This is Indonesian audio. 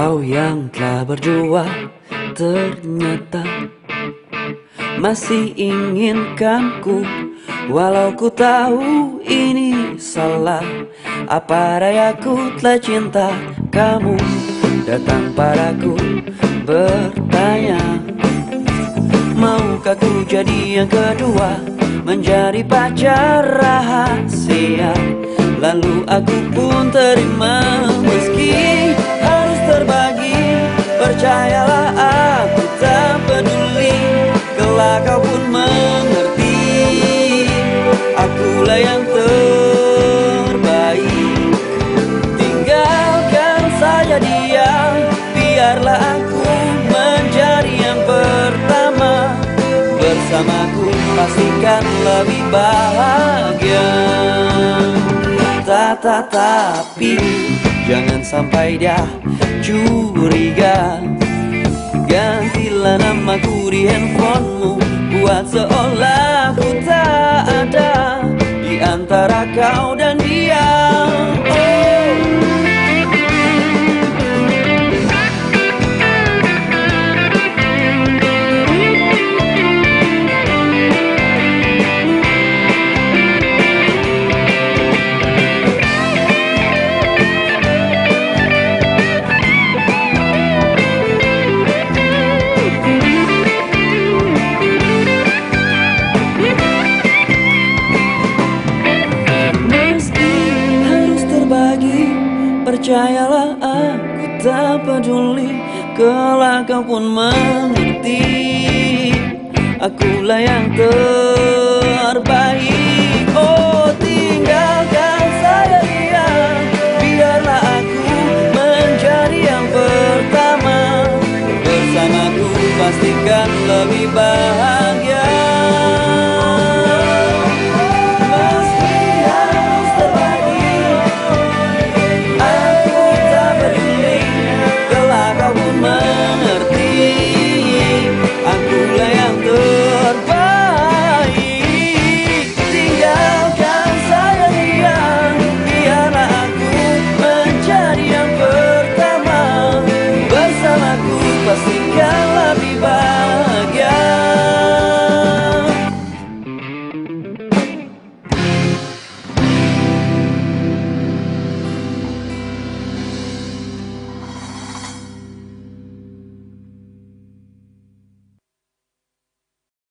Kau yang telah berjuang ternyata masih inginkanku. Walau ku tahu ini salah, apa dayaku telah cinta kamu. Datang padaku bertanya, maukah ku jadi yang kedua, menjadi pacar rahasia. Lalu aku pun terima, meski harus terbagi. Percayalah aku tak peduli, kelak kau pun mengerti. Akulah yang terbaik. Tinggalkan saja dia, biarlah aku menjadi yang pertama. Bersamaku pastikan lebih bahagia. Tapi jangan sampai dia curiga. Gantilah namaku di handphonemu, buat seolah ku tak ada di antara kau dan dia. Percayalah aku tak peduli, kelak kau pun mengerti. Akulah yang terbaik. Oh, tinggalkan saja dia, biarlah aku menjadi yang pertama. Bersamaku pastikan lebih bahagia. Pastikan